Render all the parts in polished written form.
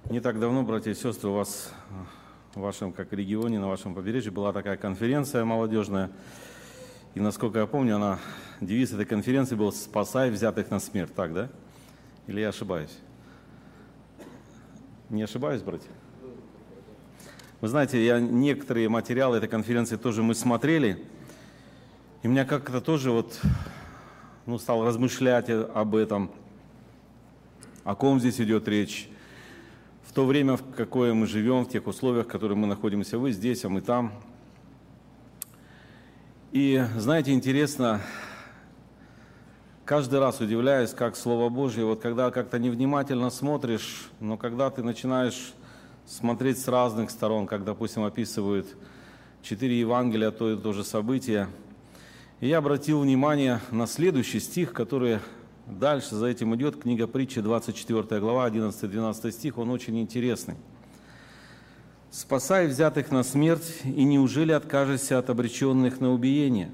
Не так давно, братья и сестры, у вас в вашем как регионе, на вашем побережье была такая конференция молодежная. И насколько я помню, девиз этой конференции был «Спасай взятых на смерть». Так, да? Или я ошибаюсь? Не ошибаюсь, братья? Вы знаете, некоторые материалы этой конференции тоже мы смотрели. И меня как-то тоже стал размышлять об этом, о ком здесь идет речь. В то время, в какое мы живем, в тех условиях, в которых мы находимся, вы здесь, а мы там. И, знаете, интересно, каждый раз удивляюсь, как Слово Божье, когда как-то невнимательно смотришь, но когда ты начинаешь смотреть с разных сторон, как, допустим, описывают 4 Евангелия, то же событие. И я обратил внимание на следующий стих, который дальше за этим идет, книга Притчи, 24 глава, 11-12 стих, он очень интересный. «Спасай взятых на смерть, и неужели откажешься от обреченных на убиение?»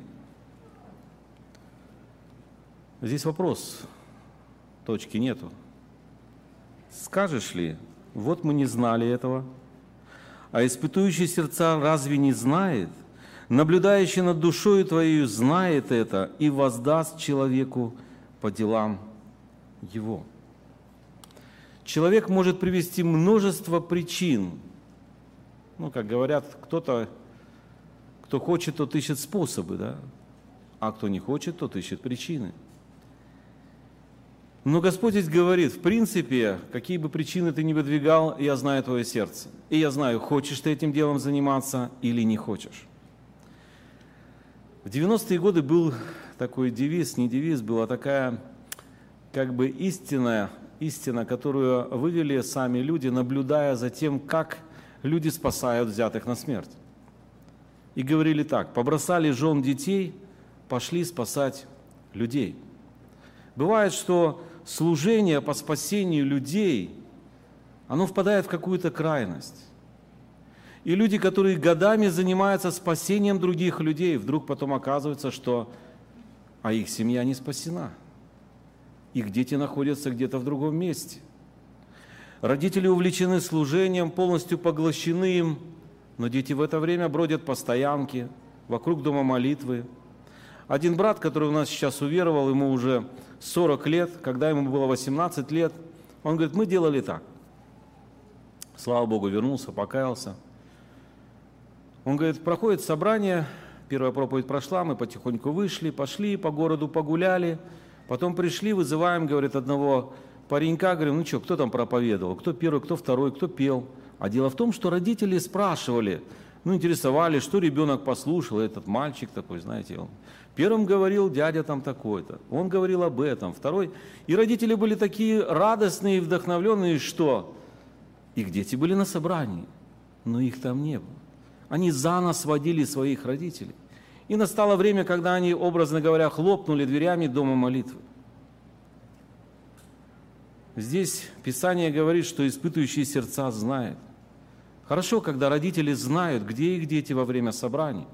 Здесь вопрос, точки нету. Скажешь ли, вот мы не знали этого, а испытующий сердца разве не знает? Наблюдающий над душою твоей знает это и воздаст человеку по делам его. Человек может привести множество причин. Как говорят, кто хочет, тот ищет способы, да? А кто не хочет, тот ищет причины. Но Господь здесь говорит, в принципе, какие бы причины ты ни выдвигал, я знаю твое сердце. И я знаю, хочешь ты этим делом заниматься или не хочешь. В 90-е годы был такой девиз, не девиз, была такая истина, которую вывели сами люди, наблюдая за тем, как люди спасают взятых на смерть. И говорили так: побросали жен детей, пошли спасать людей. Бывает, что служение по спасению людей, оно впадает в какую-то крайность. И люди, которые годами занимаются спасением других людей, вдруг потом оказывается, что их семья не спасена. Их дети находятся где-то в другом месте. Родители увлечены служением, полностью поглощены им, но дети в это время бродят по стоянке, вокруг дома молитвы. Один брат, который у нас сейчас уверовал, ему уже 40 лет, когда ему было 18 лет, он говорит, мы делали так. Слава Богу, вернулся, покаялся. Он говорит, проходит собрание, первая проповедь прошла, мы потихоньку вышли, пошли по городу, погуляли, потом пришли, вызываем, говорит, одного паренька, говорим, кто там проповедовал, кто первый, кто второй, кто пел. А дело в том, что родители спрашивали, интересовались, что ребенок послушал, этот мальчик такой, знаете, он первым говорил дядя там такой-то, он говорил об этом, второй. И родители были такие радостные и вдохновленные, что их дети были на собрании, но их там не было. Они за нас водили своих родителей. И настало время, когда они, образно говоря, хлопнули дверями дома молитвы. Здесь Писание говорит, что испытующие сердца знают. Хорошо, когда родители знают, где их дети во время собраний.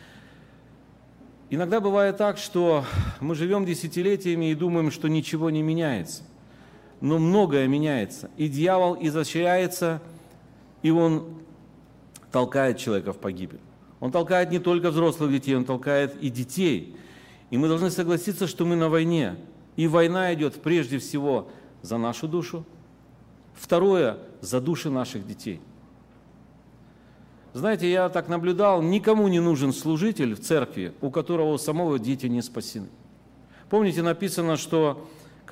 Иногда бывает так, что мы живем десятилетиями и думаем, что ничего не меняется. Но многое меняется. И дьявол изощряется, и он толкает человека в погибель. Он толкает не только взрослых детей, он толкает и детей. И мы должны согласиться, что мы на войне. И война идет прежде всего за нашу душу. Второе, за души наших детей. Знаете, я так наблюдал, никому не нужен служитель в церкви, у которого у самого дети не спасены. Помните, написано, что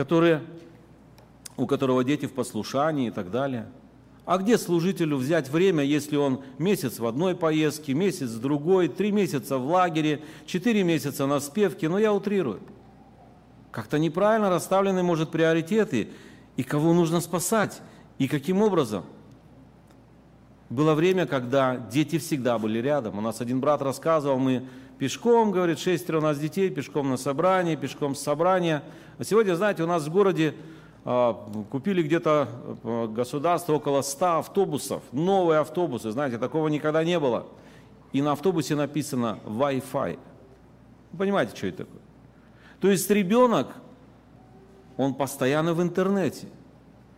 у которого дети в послушании и так далее. А где служителю взять время, если он месяц в одной поездке, месяц в другой, 3 месяца в лагере, 4 месяца на спевке? Я утрирую. Как-то неправильно расставлены, может, приоритеты, и кого нужно спасать, и каким образом. Было время, когда дети всегда были рядом. У нас один брат рассказывал, мы пешком, говорит, 6 у нас детей, пешком на собрание, пешком с собрания. А сегодня, знаете, у нас в городе купили где-то государство около 100 автобусов, новые автобусы, знаете, такого никогда не было. И на автобусе написано Wi-Fi. Вы понимаете, что это такое? То есть ребенок, он постоянно в интернете.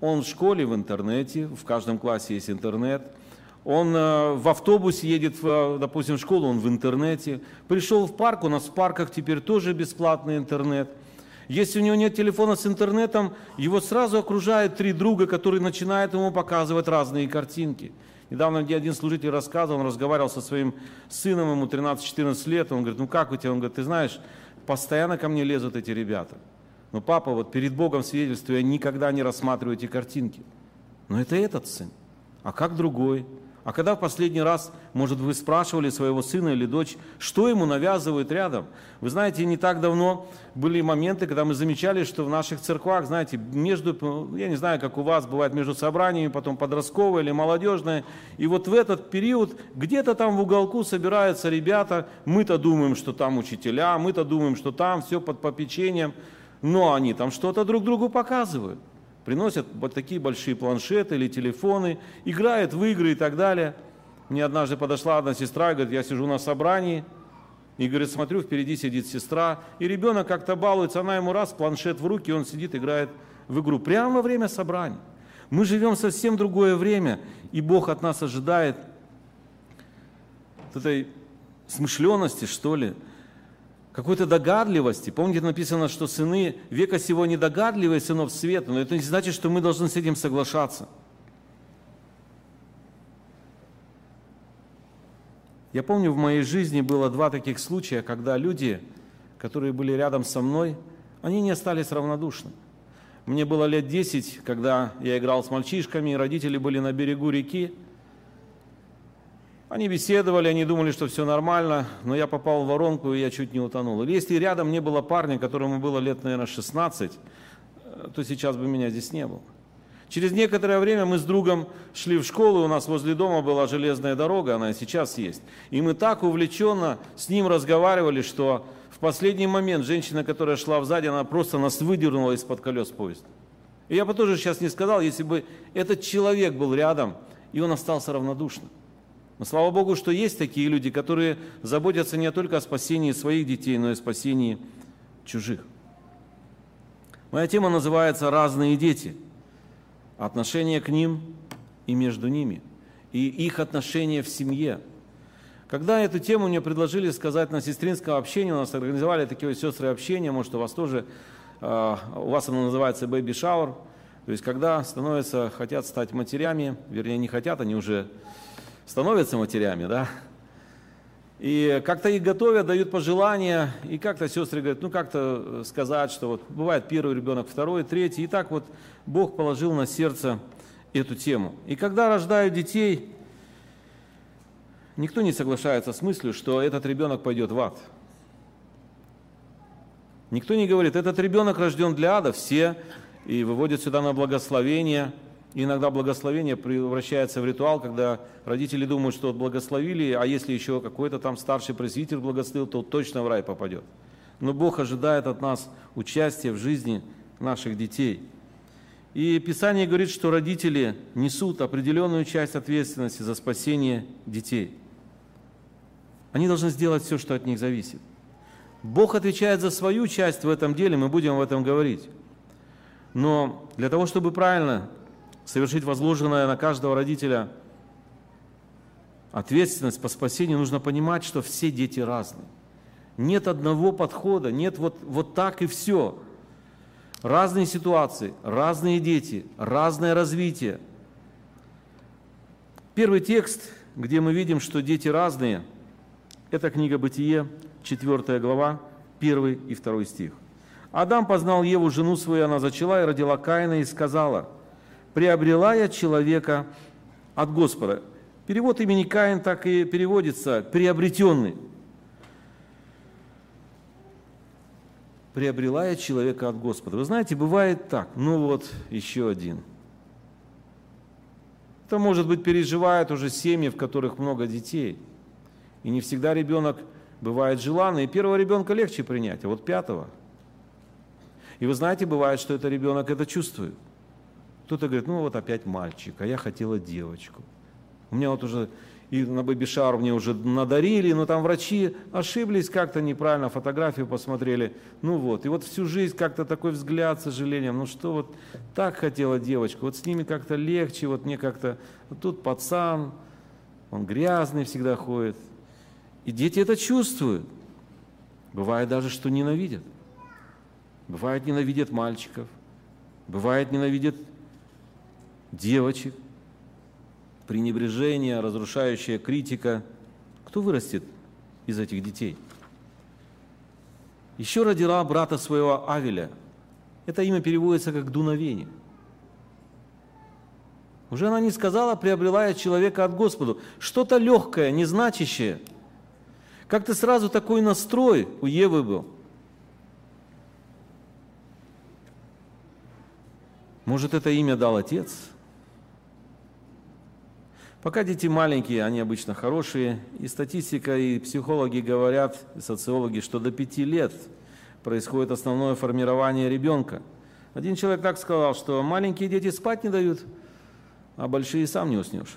Он в школе, в интернете, в каждом классе есть интернет. Он в автобусе едет, допустим, в школу, он в интернете. Пришел в парк, у нас в парках теперь тоже бесплатный интернет. Если у него нет телефона с интернетом, его сразу окружают 3 друга, которые начинают ему показывать разные картинки. Недавно мне один служитель рассказывал, он разговаривал со своим сыном, ему 13-14 лет, он говорит, ну как у тебя? Он говорит, ты знаешь, постоянно ко мне лезут эти ребята. Но папа, вот перед Богом свидетельствую, я никогда не рассматриваю эти картинки. Но это этот сын. А как другой? А когда в последний раз, может, вы спрашивали своего сына или дочь, что ему навязывают рядом? Вы знаете, не так давно были моменты, когда мы замечали, что в наших церквах, знаете, я не знаю, как у вас бывает, между собраниями, потом подростковое или молодежное, и вот в этот период где-то там в уголку собираются ребята, мы-то думаем, что там учителя, мы-то думаем, что там все под попечением, но они там что-то друг другу показывают. Приносят вот такие большие планшеты или телефоны, играют в игры и так далее. Мне однажды подошла одна сестра и говорит, я сижу на собрании, и говорит, смотрю, впереди сидит сестра, и ребенок как-то балуется, она ему раз, планшет в руки, он сидит, играет в игру. Прямо во время собрания. Мы живем в совсем другое время, и Бог от нас ожидает этой смышленности, что ли, какой-то догадливости. Помните, написано, что сыны века сего недогадливые, сынов света, но это не значит, что мы должны с этим соглашаться. Я помню, в моей жизни было 2 таких случая, когда люди, которые были рядом со мной, они не остались равнодушны. Мне было лет 10, когда я играл с мальчишками, родители были на берегу реки. Они беседовали, они думали, что все нормально, но я попал в воронку, и я чуть не утонул. Или если рядом не было парня, которому было лет, наверное, 16, то сейчас бы меня здесь не было. Через некоторое время мы с другом шли в школу, у нас возле дома была железная дорога, она и сейчас есть. И мы так увлеченно с ним разговаривали, что в последний момент женщина, которая шла сзади, она просто нас выдернула из-под колес поезда. И я бы тоже сейчас не сказал, если бы этот человек был рядом, и он остался равнодушным. Но слава Богу, что есть такие люди, которые заботятся не только о спасении своих детей, но и о спасении чужих. Моя тема называется «Разные дети». Отношения к ним и между ними. И их отношения в семье. Когда эту тему мне предложили сказать на сестринском общении, у нас организовали такие сестры общения, может, у вас тоже, у вас оно называется baby shower, то есть когда хотят стать матерями, вернее, не хотят, они уже становятся матерями, да, и как-то их готовят, дают пожелания, и как-то сестры говорят, ну как-то сказать, что вот бывает первый ребенок, второй, третий, и так вот Бог положил на сердце эту тему. И когда рождают детей, никто не соглашается с мыслью, что этот ребенок пойдет в ад. Никто не говорит, этот ребенок рожден для ада, все, и выводят сюда на благословение. И иногда благословение превращается в ритуал, когда родители думают, что вот благословили, а если еще какой-то там старший пресвитер благословил, то точно в рай попадет. Но Бог ожидает от нас участия в жизни наших детей. И Писание говорит, что родители несут определенную часть ответственности за спасение детей. Они должны сделать все, что от них зависит. Бог отвечает за свою часть в этом деле, мы будем об этом говорить. Но для того, чтобы правильно совершить возложенное на каждого родителя ответственность по спасению, нужно понимать, что все дети разные. Нет одного подхода, нет вот так и все. Разные ситуации, разные дети, разное развитие. Первый текст, где мы видим, что дети разные, это книга Бытие, 4 глава, 1 и 2 стих. «Адам познал Еву, жену свою, она зачала и родила Каина, и сказала: приобрела я человека от Господа». Перевод имени Каин так и переводится «приобретенный». Приобрела я человека от Господа. Вы знаете, бывает так, ну вот еще один. Это, может быть, переживают уже семьи, в которых много детей. И не всегда ребенок бывает желанный. И первого ребенка легче принять, а вот 5-го. И вы знаете, бывает, что это ребенок это чувствует. Кто-то говорит, ну вот опять мальчик, а я хотела девочку. У меня вот уже и на бэби-шауэр мне уже надарили, но там врачи ошиблись, как-то неправильно фотографию посмотрели. Ну вот, и вот всю жизнь как-то такой взгляд с сожалением, ну что вот так хотела девочка, вот с ними как-то легче, вот мне как-то, вот тут пацан, он грязный всегда ходит. И дети это чувствуют. Бывает даже, что ненавидят. Бывает, ненавидят мальчиков, бывает, ненавидят девочек. Пренебрежение, разрушающая критика. Кто вырастет из этих детей? Еще родила брата своего Авеля. Это имя переводится как дуновение. Уже она не сказала, приобрела я человека от Господа. Что-то легкое, незначащее. Как-то сразу такой настрой у Евы был. Может, это имя дал отец? Пока дети маленькие, они обычно хорошие. И статистика, и психологи говорят, и социологи, что до 5 лет происходит основное формирование ребенка. Один человек так сказал, что маленькие дети спать не дают, а большие сам не уснешь.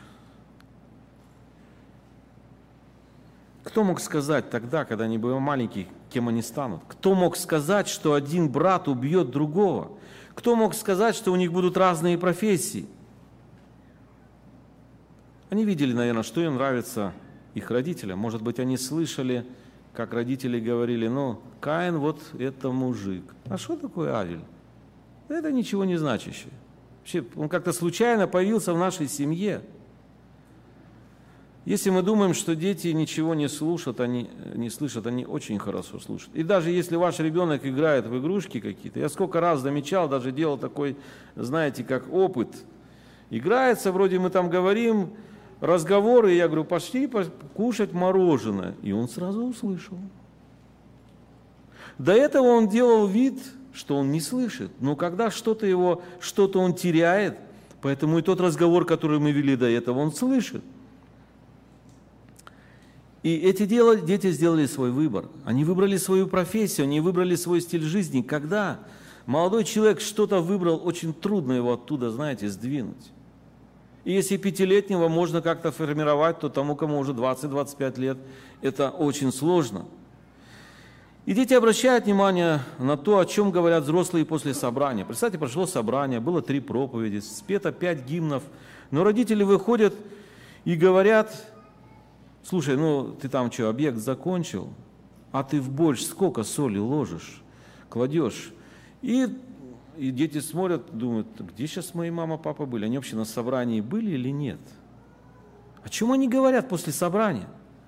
Кто мог сказать тогда, когда они были маленькие, кем они станут? Кто мог сказать, что один брат убьет другого? Кто мог сказать, что у них будут разные профессии? Они видели, наверное, что им нравится их родителям. Может быть, они слышали, как родители говорили, ну, Каин вот это мужик. А что такое Авель? Это ничего не значащее. Вообще, он как-то случайно появился в нашей семье. Если мы думаем, что дети ничего не слышат, они очень хорошо слушают. И даже если ваш ребенок играет в игрушки какие-то, я сколько раз замечал, даже делал такой, знаете, как опыт. Играется, вроде мы там говорим, разговоры, и я говорю, пошли кушать мороженое. И он сразу услышал. До этого он делал вид, что он не слышит. Но когда что-то он теряет, поэтому и тот разговор, который мы вели до этого, он слышит. И эти дети сделали свой выбор. Они выбрали свою профессию, они выбрали свой стиль жизни. Когда молодой человек что-то выбрал, очень трудно его оттуда, знаете, сдвинуть. И если 5-летнего можно как-то формировать, то тому, кому уже 20-25 лет, это очень сложно. И дети обращают внимание на то, о чем говорят взрослые после собрания. Представьте, прошло собрание, было 3 проповеди, спето 5 гимнов, но родители выходят и говорят: слушай, ну ты там что, объект закончил, а ты в борщ сколько соли ложишь, кладешь? И дети смотрят, думают, где сейчас мои мама, папа были? Они вообще на собрании были или нет? О чем они говорят после собрания?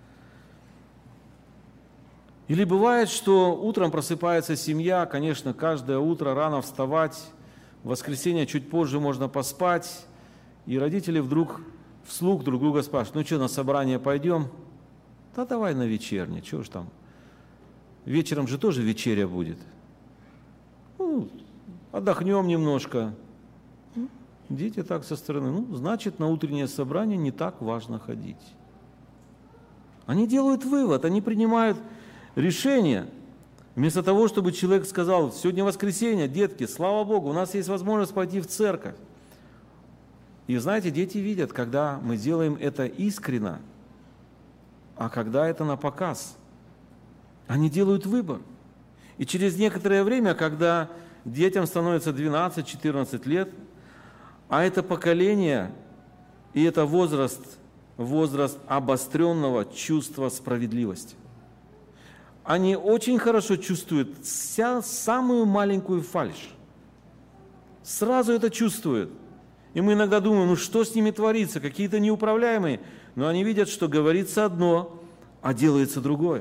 Или бывает, что утром просыпается семья, конечно, каждое утро рано вставать, в воскресенье чуть позже можно поспать, и родители вдруг вслух друг друга спрашивают: ну что, на собрание пойдем? Да давай на вечернее, чего ж там? Вечером же тоже вечеря будет. Ну, отдохнем немножко. Дети так со стороны. Ну, значит, на утреннее собрание не так важно ходить. Они делают вывод, они принимают решение. Вместо того, чтобы человек сказал: сегодня воскресенье, детки, слава Богу, у нас есть возможность пойти в церковь. И знаете, дети видят, когда мы делаем это искренно, а когда это на показ. Они делают выбор. И через некоторое время, когда детям становится 12-14 лет, а это поколение, и это возраст обостренного чувства справедливости. Они очень хорошо чувствуют самую маленькую фальшь. Сразу это чувствуют. И мы иногда думаем, ну что с ними творится, какие-то неуправляемые. Но они видят, что говорится одно, а делается другое.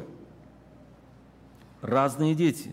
Разные дети.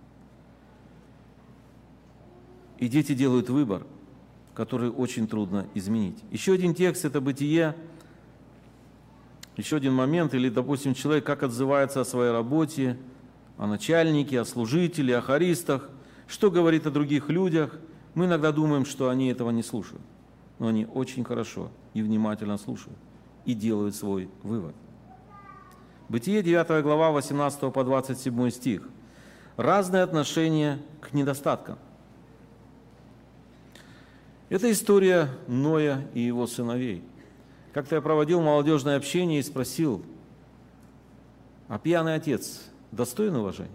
И дети делают выбор, который очень трудно изменить. Еще один текст – это Бытие. Еще один момент, или, допустим, человек как отзывается о своей работе, о начальнике, о служителе, о хористах, что говорит о других людях. Мы иногда думаем, что они этого не слушают, но они очень хорошо и внимательно слушают и делают свой вывод. Бытие, 9 глава, 18 по 27 стих. Разные отношения к недостаткам. Это история Ноя и его сыновей. Как-то я проводил молодежное общение и спросил, а пьяный отец достоин уважения?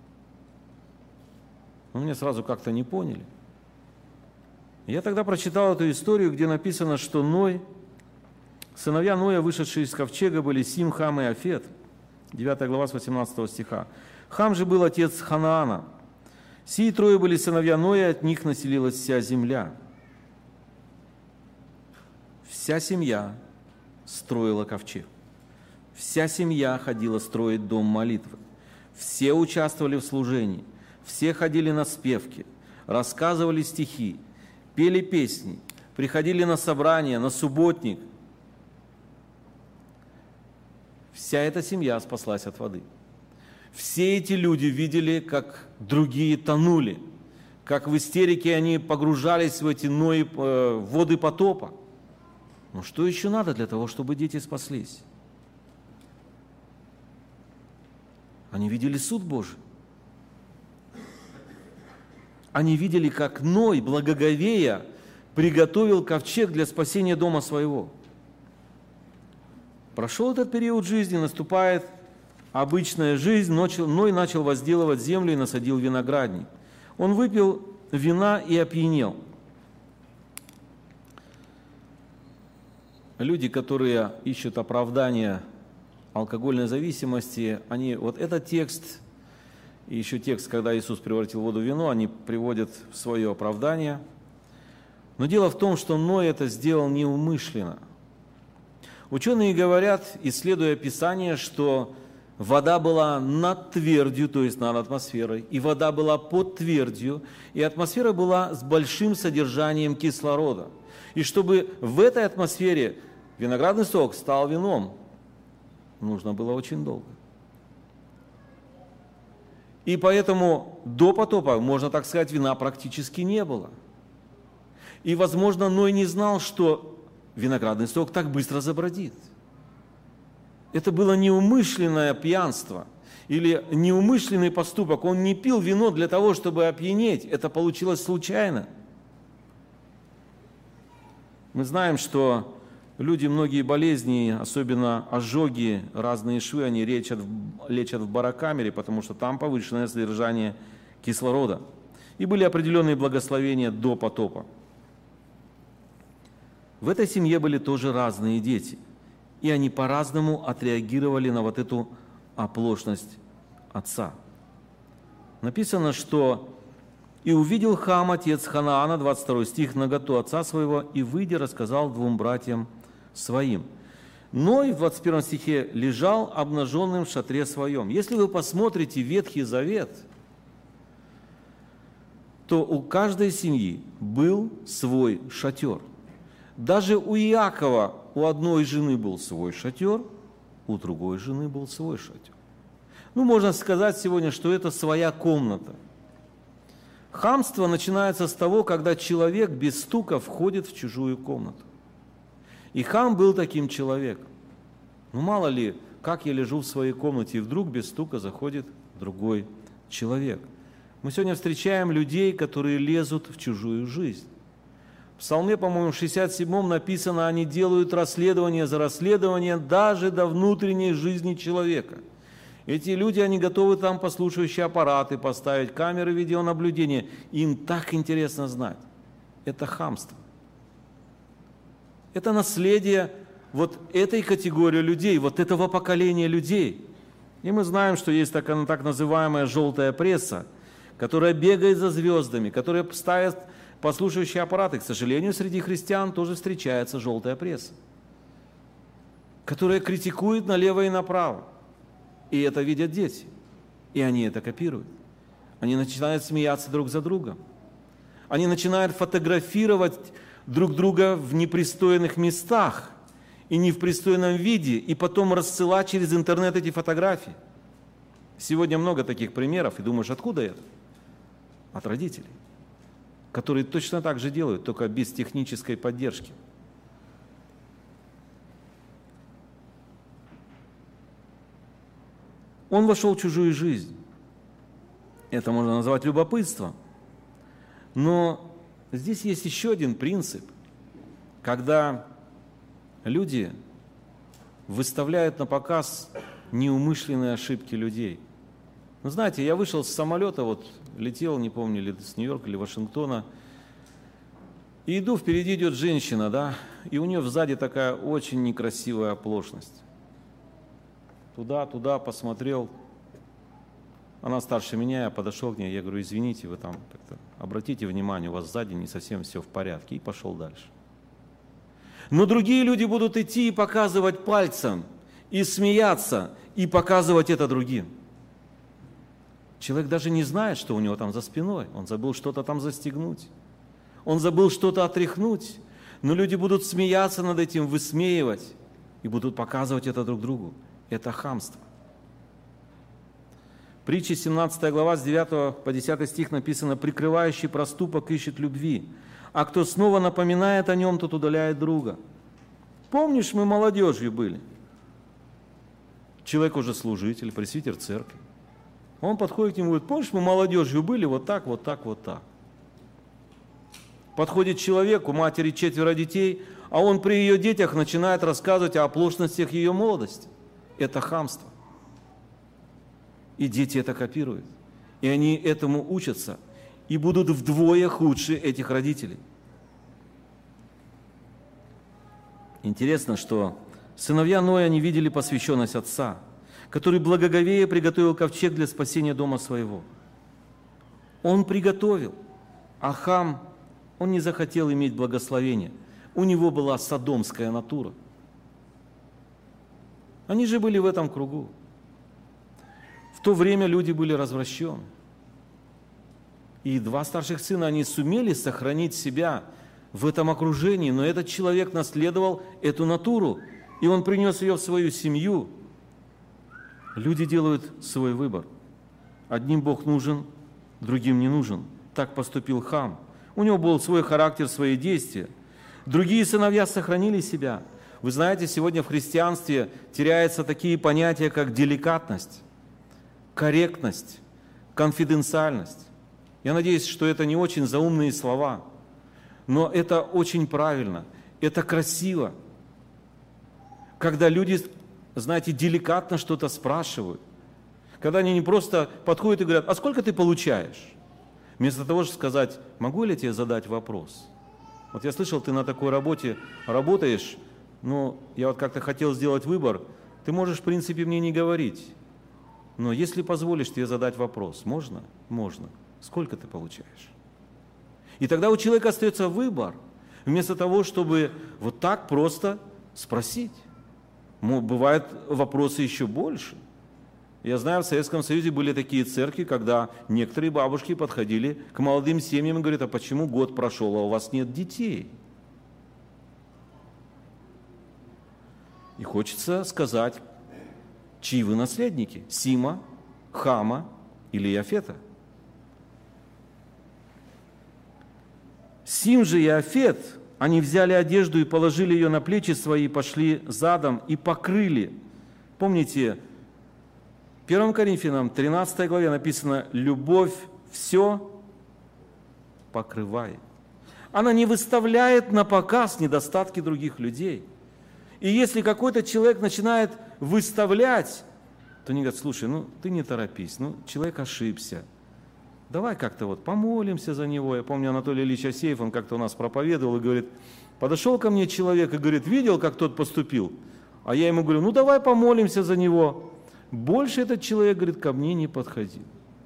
Но мне сразу как-то не поняли. Я тогда прочитал эту историю, где написано, что Ной, сыновья Ноя, вышедшие из ковчега, были Сим, Хам и Афет. 9 глава с 18 стиха. Хам же был отец Ханаана. Сии трое были сыновья Ноя, от них населилась вся земля. Вся семья строила ковчег. Вся семья ходила строить дом молитвы. Все участвовали в служении. Все ходили на спевки, рассказывали стихи, пели песни, приходили на собрания, на субботник. Вся эта семья спаслась от воды. Все эти люди видели, как другие тонули, как в истерике они погружались в эти воды потопа. Но что еще надо для того, чтобы дети спаслись? Они видели суд Божий. Они видели, как Ной, благоговея, приготовил ковчег для спасения дома своего. Прошел этот период жизни, наступает обычная жизнь. Ной начал возделывать землю и насадил виноградник. Он выпил вина и опьянел. Люди, которые ищут оправдания алкогольной зависимости, вот этот текст и еще текст, когда Иисус превратил воду в вино, они приводят в свое оправдание. Но дело в том, что Ной это сделал неумышленно. Ученые говорят, исследуя Писание, что вода была над твердью, то есть над атмосферой, и вода была под твердью, и атмосфера была с большим содержанием кислорода. И чтобы в этой атмосфере виноградный сок стал вином, нужно было очень долго. И поэтому до потопа, можно так сказать, вина практически не было. И, возможно, Ной не знал, что виноградный сок так быстро забродит. Это было неумышленное пьянство или неумышленный поступок. Он не пил вино для того, чтобы опьянеть. Это получилось случайно. Мы знаем, что люди многие болезни, особенно ожоги, разные швы, они лечат в барокамере, потому что там повышенное содержание кислорода. И были определенные благословения до потопа. В этой семье были тоже разные дети, и они по-разному отреагировали на вот эту оплошность отца. Написано, что «И увидел Хам, отец Ханаана», 22 стих, «наготу отца своего, и, выйдя, рассказал двум братьям своим». Ной в 21 стихе лежал обнаженным в шатре своем. Если вы посмотрите Ветхий Завет, то у каждой семьи был свой шатер. Даже у Иакова у одной жены был свой шатер, у другой жены был свой шатер. Можно сказать сегодня, что это своя комната. Хамство начинается с того, когда человек без стука входит в чужую комнату. И Хам был таким человеком. Мало ли, как я лежу в своей комнате, и вдруг без стука заходит другой человек. Мы сегодня встречаем людей, которые лезут в чужую жизнь. В Псалме, по-моему, 67-м написано, они делают расследование за расследованием даже до внутренней жизни человека. Эти люди, они готовы там послушающие аппараты поставить, камеры видеонаблюдения. Им так интересно знать. Это хамство. Это наследие вот этой категории людей, вот этого поколения людей. И мы знаем, что есть так называемая желтая пресса, которая бегает за звездами, которая ставит послушающие аппараты. К сожалению, среди христиан тоже встречается желтая пресса, которая критикует налево и направо. И это видят дети. И они это копируют. Они начинают смеяться друг за другом. Они начинают фотографировать друг друга в непристойных местах и не в пристойном виде, и потом рассылать через интернет эти фотографии. Сегодня много таких примеров, и думаешь, откуда это? От родителей, которые точно так же делают, только без технической поддержки. Он вошел в чужую жизнь. Это можно назвать любопытством. Но здесь есть еще один принцип, когда люди выставляют на показ неумышленные ошибки людей. Ну, знаете, я вышел с самолета, вот летел, не помню, ли с Нью-Йорка или Вашингтона, и иду, впереди идет женщина, да, и у нее сзади такая очень некрасивая оплошность. Туда посмотрел, она старше меня, я подошел к ней, я говорю, извините, вы там как-то обратите внимание, у вас сзади не совсем все в порядке, и пошел дальше. Но другие люди будут идти и показывать пальцем, и смеяться, и показывать это другим. Человек даже не знает, что у него там за спиной, он забыл что-то там застегнуть, он забыл что-то отряхнуть, но люди будут смеяться над этим, высмеивать, и будут показывать это друг другу. Это хамство. Притчи 17 глава, с 9 по 10 стих написано: «Прикрывающий проступок ищет любви, а кто снова напоминает о нем, тот удаляет друга». Помнишь, мы молодежью были. Человек уже служитель, пресвитер церкви. Он подходит к нему и говорит: помнишь, мы молодежью были, вот так, вот так, вот так. Подходит человек, у матери 4 детей, а он при ее детях начинает рассказывать о оплошностях ее молодости. Это хамство. И дети это копируют. И они этому учатся. И будут вдвое худше этих родителей. Интересно, что сыновья Ноя не видели посвященность отца, который благоговея приготовил ковчег для спасения дома своего. Он приготовил, а Хам, он не захотел иметь благословения. У него была содомская натура. Они же были в этом кругу. В то время люди были развращены. И 2 старших сына, они сумели сохранить себя в этом окружении, но этот человек наследовал эту натуру, и он принес ее в свою семью. Люди делают свой выбор. Одним Бог нужен, другим не нужен. Так поступил Хам. У него был свой характер, свои действия. Другие сыновья сохранили себя. Вы знаете, сегодня в христианстве теряются такие понятия, как деликатность, корректность, конфиденциальность. Я надеюсь, что это не очень заумные слова, но это очень правильно, это красиво. Когда люди, знаете, деликатно что-то спрашивают, когда они не просто подходят и говорят: а сколько ты получаешь? Вместо того, чтобы сказать: могу ли я тебе задать вопрос? Вот я слышал, ты на такой работе работаешь, но я вот как-то хотел сделать выбор, ты можешь, в принципе, мне не говорить, но если позволишь тебе задать вопрос, можно? Можно. Сколько ты получаешь? И тогда у человека остается выбор, вместо того, чтобы вот так просто спросить. Бывают вопросы еще больше. Я знаю, в Советском Союзе были такие церкви, когда некоторые бабушки подходили к молодым семьям и говорят: а почему год прошел, а у вас нет детей? И хочется сказать, чьи вы наследники? Сима, Хама или Иафета? Сим же и Иафет, они взяли одежду и положили ее на плечи свои, пошли задом и покрыли. Помните, в 1 Коринфянам 13 главе написано: любовь все покрывает. Она не выставляет на показ недостатки других людей. И если какой-то человек начинает выставлять, то они говорят: слушай, ты не торопись, человек ошибся. Давай как-то вот помолимся за него. Я помню, Анатолий Ильич Асеев, он как-то у нас проповедовал и говорит: подошел ко мне человек и говорит: видел, как тот поступил? А я ему говорю: давай помолимся за него. Больше этот человек, говорит, ко мне не подходил.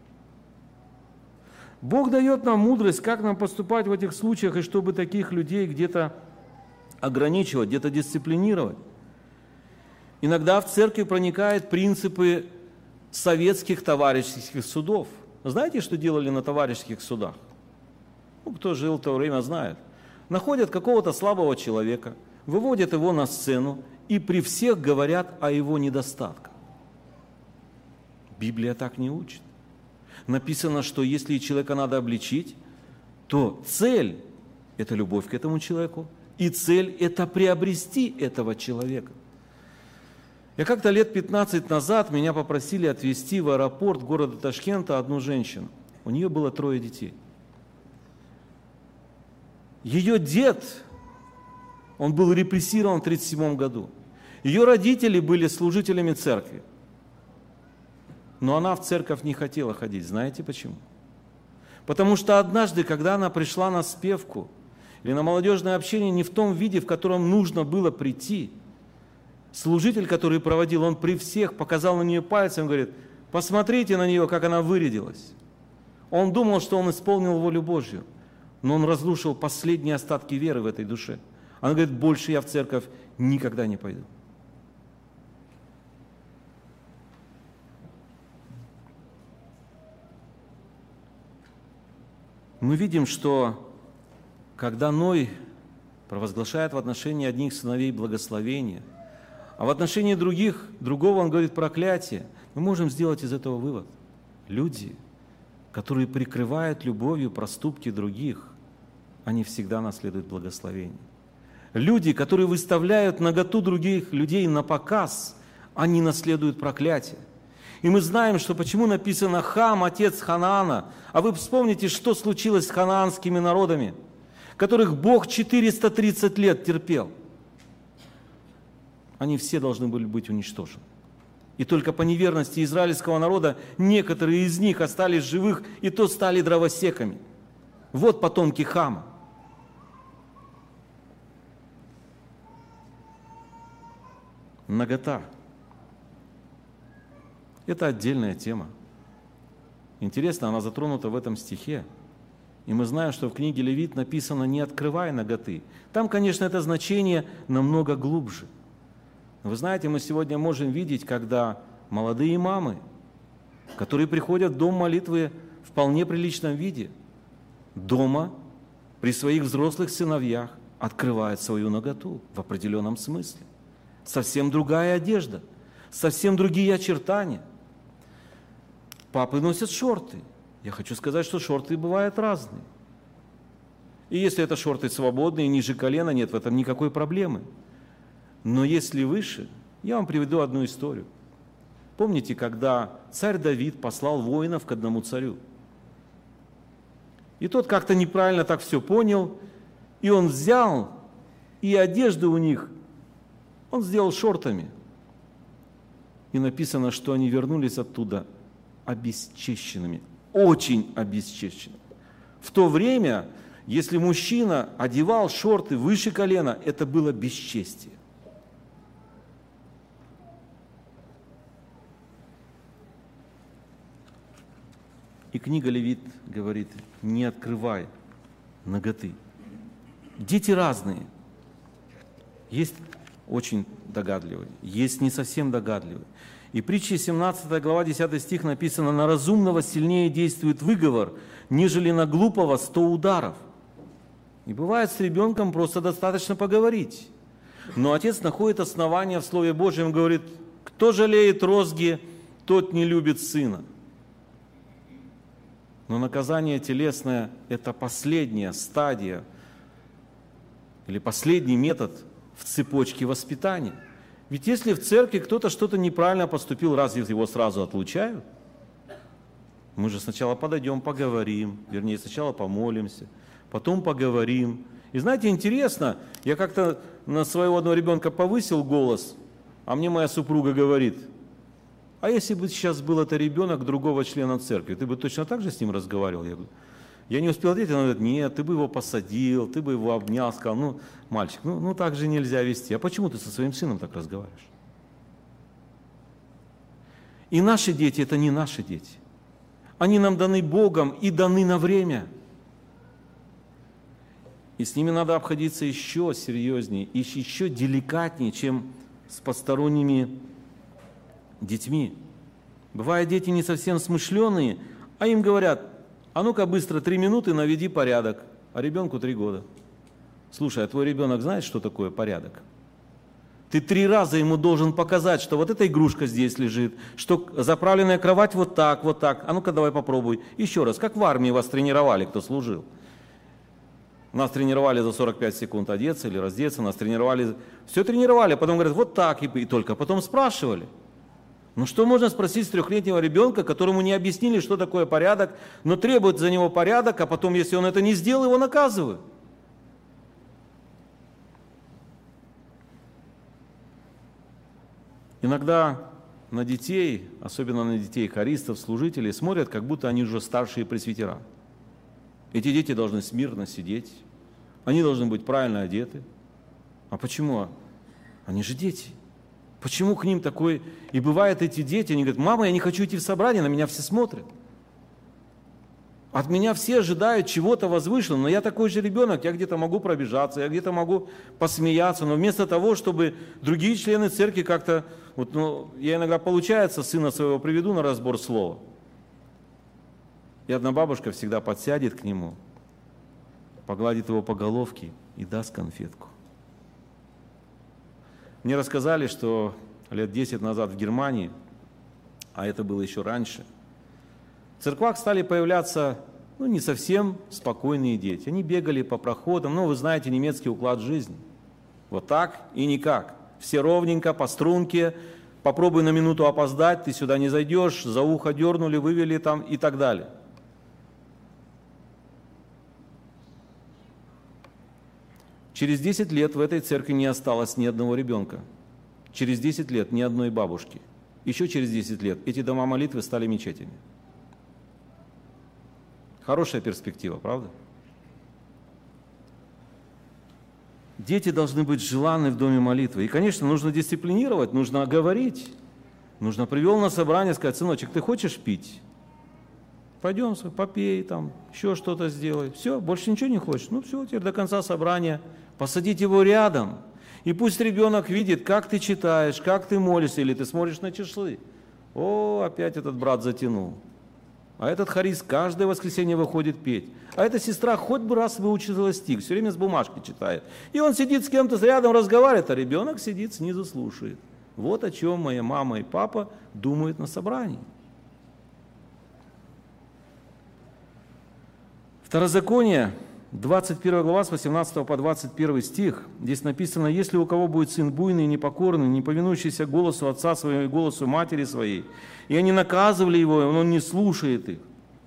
Бог дает нам мудрость, как нам поступать в этих случаях, и чтобы таких людей где-то ограничивать, где-то дисциплинировать. Иногда в церковь проникают принципы советских товарищеских судов. Знаете, что делали на товарищеских судах? Кто жил в то время, знает. Находят какого-то слабого человека, выводят его на сцену и при всех говорят о его недостатках. Библия так не учит. Написано, что если человека надо обличить, то цель – это любовь к этому человеку, и цель – это приобрести этого человека. Я как-то лет 15 назад меня попросили отвезти в аэропорт города Ташкента одну женщину. У нее было 3 детей. Ее дед, Он был репрессирован в 1937 году. Ее родители были служителями церкви. Но она в церковь не хотела ходить. Знаете почему? Потому что однажды, когда она пришла на спевку или на молодежное общение не в том виде, в котором нужно было прийти, служитель, который проводил, он при всех показал на нее пальцем и говорит: посмотрите на нее, как она вырядилась. Он думал, что он исполнил волю Божью, но он разрушил последние остатки веры в этой душе. Она говорит: больше я в церковь никогда не пойду. Мы видим, что когда Ной провозглашает в отношении одних сыновей благословение, а в отношении другого он говорит проклятие, мы можем сделать из этого вывод. Люди, которые прикрывают любовью проступки других, они всегда наследуют благословение. Люди, которые выставляют наготу других людей на показ, они наследуют проклятие. И мы знаем, что почему написано Хам, отец Ханаана. А вы вспомните, что случилось с ханаанскими народами, которых Бог 430 лет терпел. Они все должны были быть уничтожены. И только по неверности израильского народа некоторые из них остались живых, и то стали дровосеками. Вот потомки Хама. Нагота. Это отдельная тема. Интересно, она затронута в этом стихе. И мы знаем, что в книге Левит написано «не открывай наготы». Там, конечно, это значение намного глубже. Вы знаете, мы сегодня можем видеть, когда молодые мамы, которые приходят в дом молитвы в вполне приличном виде, дома, при своих взрослых сыновьях, открывают свою наготу в определенном смысле. Совсем другая одежда, совсем другие очертания. Папы носят шорты. Я хочу сказать, что шорты бывают разные. И если это шорты свободные, ниже колена, нет в этом никакой проблемы. Но если выше, я вам приведу одну историю. Помните, когда царь Давид послал воинов к одному царю? И тот как-то неправильно так все понял, и он взял, и одежды у них он сделал шортами. И написано, что они вернулись оттуда обесчещенными, очень обесчещенными. В то время, если мужчина одевал шорты выше колена, это было бесчестие. И книга Левит говорит: не открывай наготы. Дети разные. Есть очень догадливые, есть не совсем догадливые. И притча 17 глава 10 стих написано: на разумного сильнее действует выговор, нежели на глупого 100 ударов. И бывает, с ребенком просто достаточно поговорить. Но отец находит основание в Слове Божьем и говорит: кто жалеет розги, тот не любит сына. Но наказание телесное – это последняя стадия или последний метод в цепочке воспитания. Ведь если в церкви кто-то что-то неправильно поступил, разве его сразу отлучают? Мы же сначала подойдем, поговорим, вернее, сначала помолимся, потом поговорим. И знаете, интересно, я как-то на своего одного ребенка повысил голос, а мне моя супруга говорит: а если бы сейчас был это ребенок другого члена церкви, ты бы точно так же с ним разговаривал? Я не успел ответить, она говорит: нет, ты бы его посадил, ты бы его обнял, сказал: ну, мальчик, ну так же нельзя вести. А почему ты со своим сыном так разговариваешь? И наши дети – это не наши дети. Они нам даны Богом и даны на время. И с ними надо обходиться еще серьезнее, еще деликатнее, чем с посторонними детьми. Бывают дети не совсем смышленые, а им говорят: а ну-ка быстро 3 минуты наведи порядок, а ребенку 3 года. Слушай, а твой ребенок знает, что такое порядок? Ты 3 раза ему должен показать, что вот эта игрушка здесь лежит, что заправленная кровать вот так, вот так. А ну-ка давай попробуй. Еще раз, как в армии вас тренировали, кто служил. Нас тренировали за 45 секунд одеться или раздеться, нас тренировали, все тренировали, а потом говорят: вот так, и только потом спрашивали. Ну что можно спросить с 3-летнего ребенка, которому не объяснили, что такое порядок, но требуют за него порядок, а потом, если он это не сделал, его наказывают? Иногда на детей, особенно на детей хористов, служителей, смотрят, как будто они уже старшие пресвитера. Эти дети должны смирно сидеть, они должны быть правильно одеты. А почему? Они же дети. Почему к ним такой... И бывает, эти дети, они говорят: мама, я не хочу идти в собрание, на меня все смотрят. От меня все ожидают чего-то возвышенного, но я такой же ребенок, я где-то могу пробежаться, я где-то могу посмеяться, но вместо того, чтобы другие члены церкви как-то... я иногда, получается, сына своего приведу на разбор слова. И одна бабушка всегда подсядет к нему, погладит его по головке и даст конфетку. Мне рассказали, что лет 10 назад в Германии, а это было еще раньше, в церквах стали появляться не совсем спокойные дети. Они бегали по проходам, вы знаете немецкий уклад жизни. Вот так и никак. Все ровненько, по струнке, попробуй на минуту опоздать, ты сюда не зайдешь, за ухо дернули, вывели там и так далее. Через 10 лет в этой церкви не осталось ни одного ребенка. Через 10 лет ни одной бабушки. Еще через 10 лет эти дома молитвы стали мечетями. Хорошая перспектива, правда? Дети должны быть желанны в доме молитвы. И, конечно, нужно дисциплинировать, нужно говорить. Нужно привел на собрание, сказать: сыночек, ты хочешь пить? Пойдем, попей, там, еще что-то сделай. Все, больше ничего не хочешь? Все, теперь до конца собрания. Посадить его рядом. И пусть ребенок видит, как ты читаешь, как ты молишься, или ты смотришь на часы. О, опять этот брат затянул. А этот хорист каждое воскресенье выходит петь. А эта сестра хоть бы раз выучила стих, все время с бумажки читает. И он сидит с кем-то рядом, разговаривает, а ребенок сидит снизу, слушает. Вот о чем моя мама и папа думают на собрании. Второзаконие, 21 глава, с 18 по 21 стих. Здесь написано: «Если у кого будет сын буйный, непокорный, не повинующийся голосу отца своего и голосу матери своей, и они наказывали его, и он не слушает их».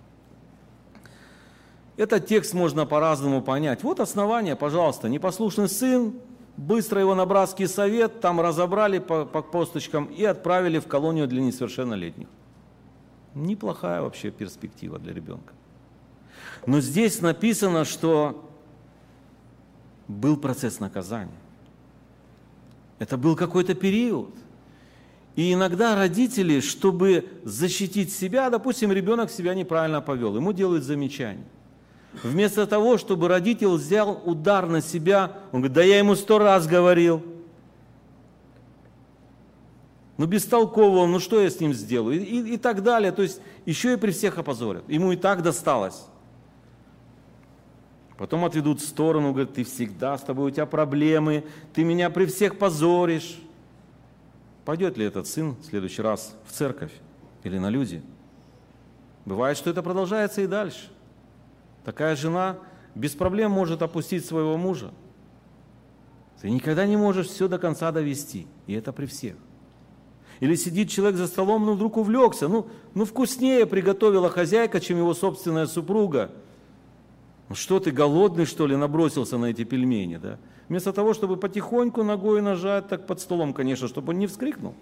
Этот текст можно по-разному понять. Вот основание, пожалуйста: непослушный сын, быстро его на братский совет, там разобрали по косточкам и отправили в колонию для несовершеннолетних. Неплохая вообще перспектива для ребенка. Но здесь написано, что был процесс наказания. Это был какой-то период. И иногда родители, чтобы защитить себя, допустим, ребенок себя неправильно повел, ему делают замечание. Вместо того, чтобы родитель взял удар на себя, он говорит: да я ему 100 раз говорил. Бестолково, что я с ним сделаю? И так далее. То есть еще и при всех опозорят. Ему и так досталось. Потом отведут в сторону, говорят: ты всегда, с тобой у тебя проблемы, ты меня при всех позоришь. Пойдет ли этот сын в следующий раз в церковь или на люди? Бывает, что это продолжается и дальше. Такая жена без проблем может опустить своего мужа. Ты никогда не можешь все до конца довести, и это при всех. Или сидит человек за столом, вдруг увлекся, вкуснее приготовила хозяйка, чем его собственная супруга. Что ты, голодный, что ли, набросился на эти пельмени, да? Вместо того, чтобы потихоньку ногой нажать, так под столом, конечно, чтобы он не вскрикнул.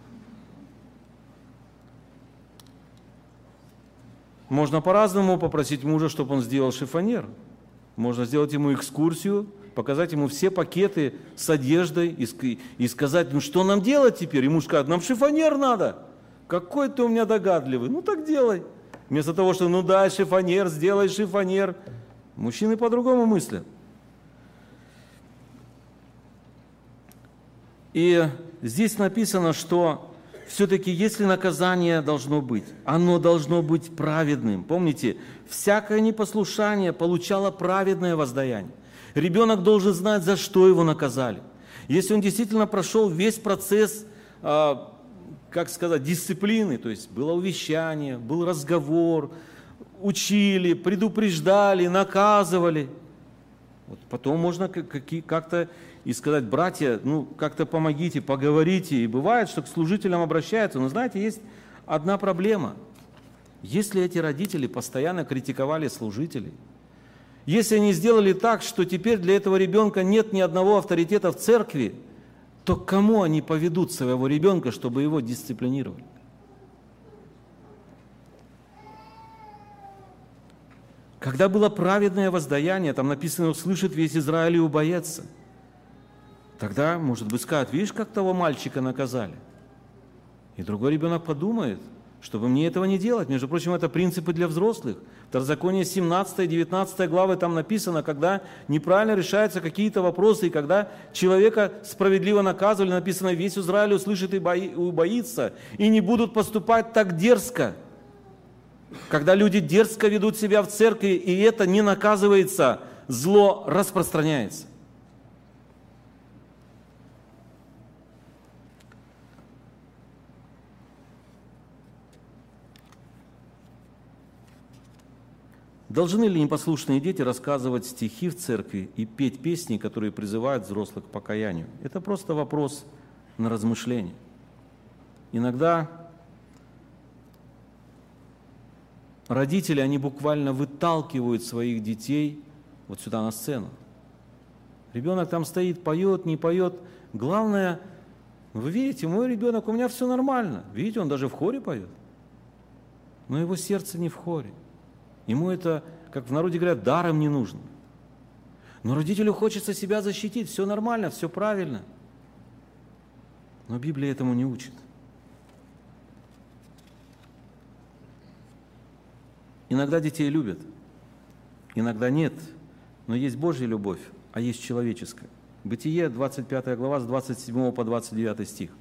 Можно по-разному попросить мужа, чтобы он сделал шифоньер. Можно сделать ему экскурсию, показать ему все пакеты с одеждой и сказать: что нам делать теперь? И муж скажет: нам шифоньер надо. Какой ты у меня догадливый. Так делай. Вместо того, что дай шифоньер, сделай шифоньер. Мужчины по-другому мыслят. И здесь написано, что все-таки, если наказание должно быть, оно должно быть праведным. Помните, всякое непослушание получало праведное воздаяние. Ребенок должен знать, за что его наказали. Если он действительно прошел весь процесс, дисциплины, то есть было увещание, был разговор, учили, предупреждали, наказывали. Потом можно как-то и сказать: братья, как-то помогите, поговорите. И бывает, что к служителям обращаются. Но знаете, есть одна проблема. Если эти родители постоянно критиковали служителей, если они сделали так, что теперь для этого ребенка нет ни одного авторитета в церкви, то к кому они поведут своего ребенка, чтобы его дисциплинировали? Когда было праведное воздаяние, там написано, услышит весь Израиль и убоится. Тогда, может быть, скажут, видишь, как того мальчика наказали. И другой ребенок подумает, чтобы мне этого не делать. Между прочим, это принципы для взрослых. Второзаконие 17 и 19 главы там написано, когда неправильно решаются какие-то вопросы, и когда человека справедливо наказывали, написано, весь Израиль услышит и убоится, и не будут поступать так дерзко. Когда люди дерзко ведут себя в церкви, и это не наказывается, зло распространяется. Должны ли непослушные дети рассказывать стихи в церкви и петь песни, которые призывают взрослых к покаянию? Это просто вопрос на размышление. Иногда родители, они буквально выталкивают своих детей вот сюда на сцену. Ребенок там стоит, поет, не поет. Главное, вы видите, мой ребенок, у меня все нормально. Видите, он даже в хоре поет. Но его сердце не в хоре. Ему это, как в народе говорят, даром не нужно. Но родителю хочется себя защитить, все нормально, все правильно. Но Библия этому не учит. Иногда детей любят, иногда нет, но есть Божья любовь, а есть человеческая. Бытие, 25 глава, с 27 по 29 стих.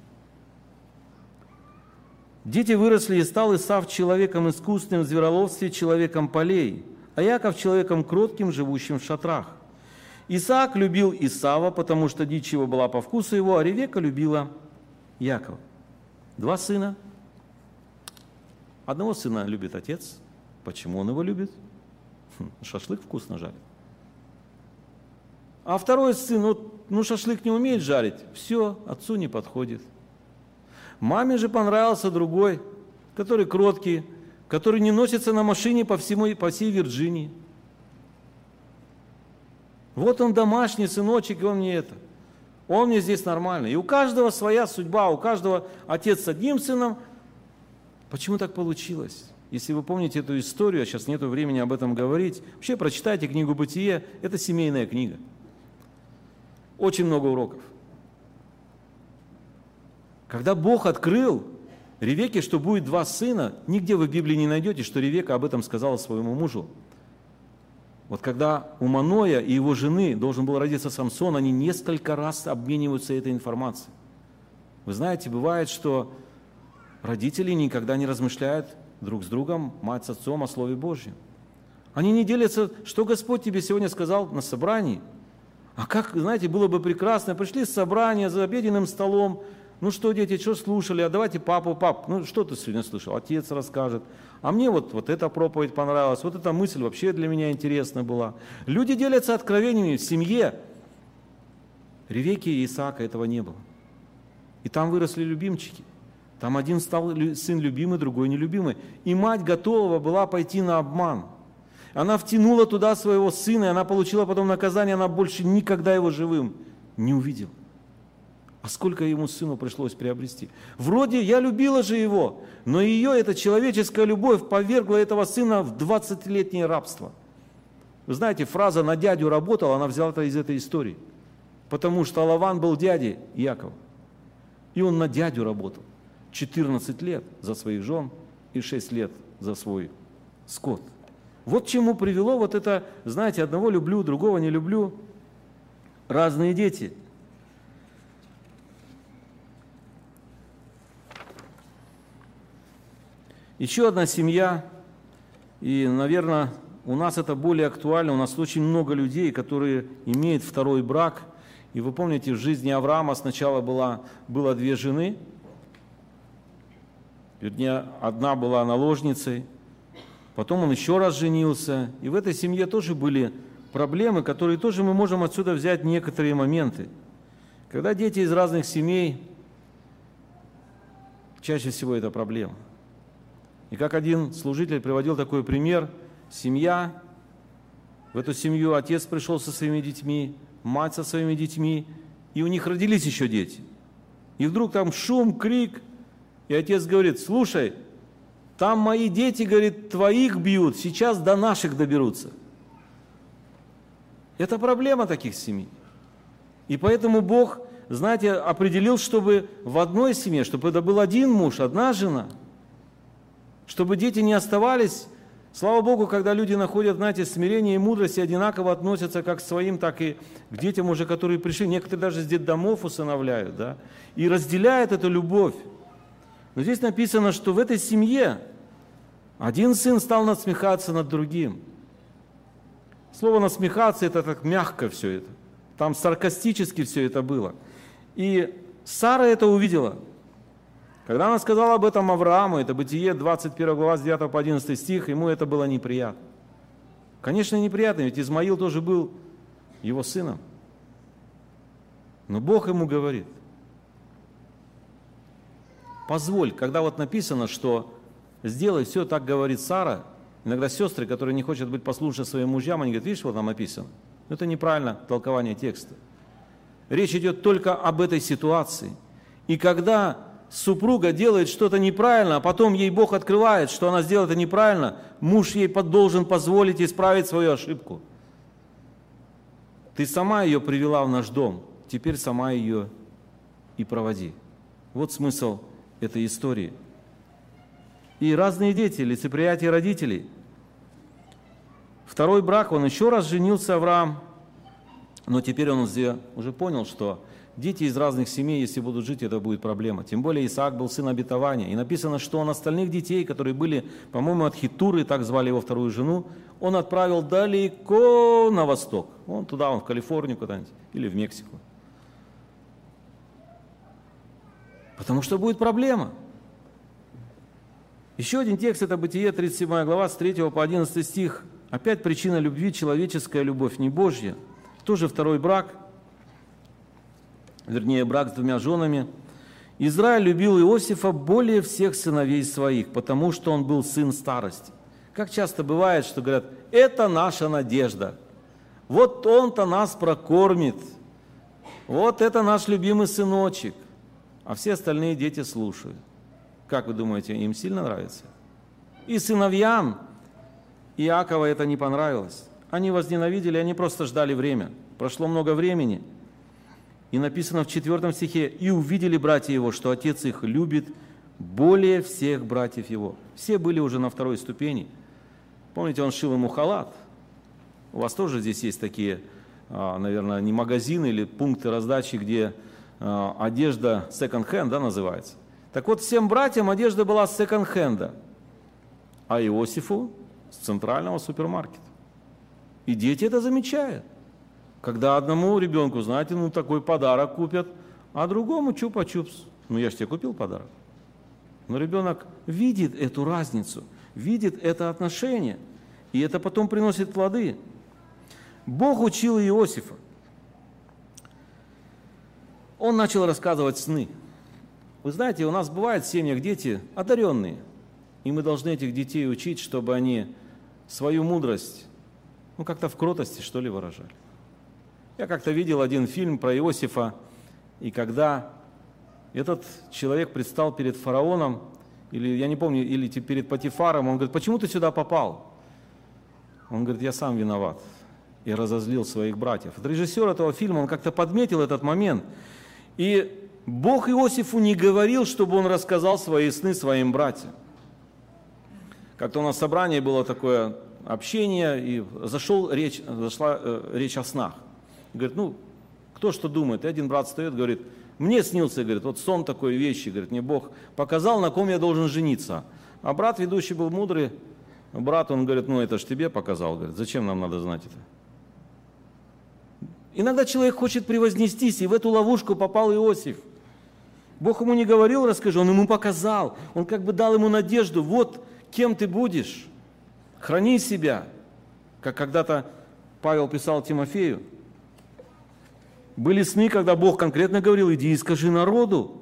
«Дети выросли, и стал Исав человеком искусным в звероловстве, человеком полей, а Яков человеком кротким, живущим в шатрах. Исаак любил Исава, потому что дичь его была по вкусу его, а Ревека любила Якова». Два сына. Одного сына любит отец. Почему он его любит? Шашлык вкусно жарит. А второй сын, шашлык не умеет жарить, все, отцу не подходит. Маме же понравился другой, который кроткий, который не носится на машине по всей Вирджинии. Вот он домашний сыночек, и он мне это. Он мне здесь нормально. И у каждого своя судьба, у каждого отец с одним сыном. Почему так получилось? Если вы помните эту историю, а сейчас нет времени об этом говорить, вообще прочитайте книгу «Бытие», это семейная книга. Очень много уроков. Когда Бог открыл Ревеке, что будет два сына, нигде вы в Библии не найдете, что Ревека об этом сказала своему мужу. Вот когда у Маноя и его жены должен был родиться Самсон, они несколько раз обмениваются этой информацией. Вы знаете, бывает, что родители никогда не размышляют друг с другом, мать с отцом, о Слове Божьем. Они не делятся, что Господь тебе сегодня сказал на собрании. А как, знаете, было бы прекрасно, пришли с собрания за обеденным столом, ну что, дети, что слушали, а давайте пап, ну что ты сегодня слышал, отец расскажет. А мне вот эта проповедь понравилась, вот эта мысль вообще для меня интересна была. Люди делятся откровениями в семье. Ревеки и Исаака этого не было. И там выросли любимчики. Там один стал сын любимый, другой нелюбимый. И мать готова была пойти на обман. Она втянула туда своего сына, и она получила потом наказание, она больше никогда его живым не увидела. А сколько ему сыну пришлось приобрести? Вроде я любила же его, но ее эта человеческая любовь повергла этого сына в 20-летнее рабство. Вы знаете, фраза «на дядю работал», она взяла это из этой истории. Потому что Лаван был дядей Якова. И он на дядю работал. 14 лет за своих жен и 6 лет за свой скот. Вот к чему привело вот это, знаете, одного люблю, другого не люблю. Разные дети. Еще одна семья, и, наверное, у нас это более актуально, у нас очень много людей, которые имеют второй брак. И вы помните, в жизни Авраама сначала было две жены, вернее, одна была наложницей, потом он еще раз женился, и в этой семье тоже были проблемы, которые тоже мы можем отсюда взять некоторые моменты. Когда дети из разных семей, чаще всего это проблема. И как один служитель приводил такой пример, семья, в эту семью отец пришел со своими детьми, мать со своими детьми, и у них родились еще дети. И вдруг там шум, крик, и отец говорит: слушай, там мои дети, говорит, твоих бьют, сейчас до наших доберутся. Это проблема таких семей. И поэтому Бог, знаете, определил, чтобы в одной семье, чтобы это был один муж, одна жена, чтобы дети не оставались. Слава Богу, когда люди находят, знаете, смирение и мудрость и одинаково относятся как к своим, так и к детям уже, которые пришли. Некоторые даже с детдомов усыновляют, да, и разделяют эту любовь. Но здесь написано, что в этой семье один сын стал насмехаться над другим. Слово «насмехаться» – это так мягко все это. Там саркастически все это было. И Сара это увидела. Когда она сказала об этом Аврааму, это Бытие, 21 глава, с 9 по 11 стих, ему это было неприятно. Конечно, неприятно, ведь Измаил тоже был его сыном. Но Бог ему говорит: позволь, когда вот написано, что сделай все, так говорит Сара, иногда сестры, которые не хотят быть послушны своим мужьям, они говорят: видишь, вот там написано. Но это неправильно толкование текста. Речь идет только об этой ситуации. И когда супруга делает что-то неправильно, а потом ей Бог открывает, что она сделала это неправильно, муж ей должен позволить исправить свою ошибку. Ты сама ее привела в наш дом, теперь сама ее и проводи. Вот смысл этой истории. И разные дети, лицеприятие родителей. Второй брак, он еще раз женился, Авраам, но теперь он уже понял, что дети из разных семей, если будут жить, это будет проблема. Тем более Исаак был сын обетования. И написано, что он остальных детей, которые были, по-моему, от Хитуры, так звали его вторую жену, он отправил далеко на восток. Он туда, в Калифорнию куда-нибудь или в Мексику. Потому что будет проблема. Еще один текст, это Бытие, 37 глава, с 3 по 11 стих. Опять причина любви, человеческая любовь, не Божья. Тоже второй брак, вернее, брак с двумя женами. Израиль любил Иосифа более всех сыновей своих, потому что он был сын старости. Как часто бывает, что говорят: это наша надежда, вот он-то нас прокормит, вот это наш любимый сыночек, а все остальные дети слушают. Как вы думаете, им сильно нравится? И сыновьям Иакова это не понравилось. Они возненавидели, они просто ждали время. Прошло много времени. И написано в 4 стихе: «И увидели братья его, что отец их любит более всех братьев его». Все были уже на второй ступени. Помните, он шил ему халат. У вас тоже здесь есть такие, наверное, не магазины или пункты раздачи, где одежда second-hand, да, называется. Так вот, всем братьям одежда была с секонд-хенда, а Иосифу с центрального супермаркета. И дети это замечают. Когда одному ребенку, знаете, такой подарок купят, а другому чупа-чупс. Я же тебе купил подарок. Но ребенок видит эту разницу, видит это отношение, и это потом приносит плоды. Бог учил Иосифа. Он начал рассказывать сны. Вы знаете, у нас бывают в семьях дети одаренные, и мы должны этих детей учить, чтобы они свою мудрость, как-то в кротости, что ли, выражали. Я как-то видел один фильм про Иосифа, и когда этот человек предстал перед фараоном, или, я не помню, или перед Потифаром, он говорит: почему ты сюда попал? Он говорит: я сам виноват. И разозлил своих братьев. Режиссер этого фильма, он как-то подметил этот момент. И Бог Иосифу не говорил, чтобы он рассказал свои сны своим братьям. Как-то у нас собрание было такое общение, и зашла речь о снах. Говорит: кто что думает? И один брат встает, говорит: мне снился, говорит, вот сон такой вещи, говорит, мне Бог показал, на ком я должен жениться. А брат ведущий был мудрый, брат, он говорит: это ж тебе показал, говорит, зачем нам надо знать это? Иногда человек хочет превознестись, и в эту ловушку попал Иосиф. Бог ему не говорил: расскажи, он ему показал, он как бы дал ему надежду: вот кем ты будешь, храни себя. Как когда-то Павел писал Тимофею. Были сны, когда Бог конкретно говорил: иди и скажи народу.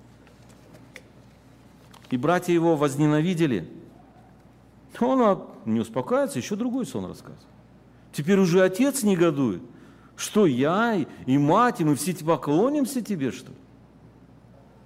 И братья его возненавидели. Он не успокаивается, еще другой сон рассказывает. Теперь уже отец негодует. Что я и мать, и мы все поклонимся тебе, что ли?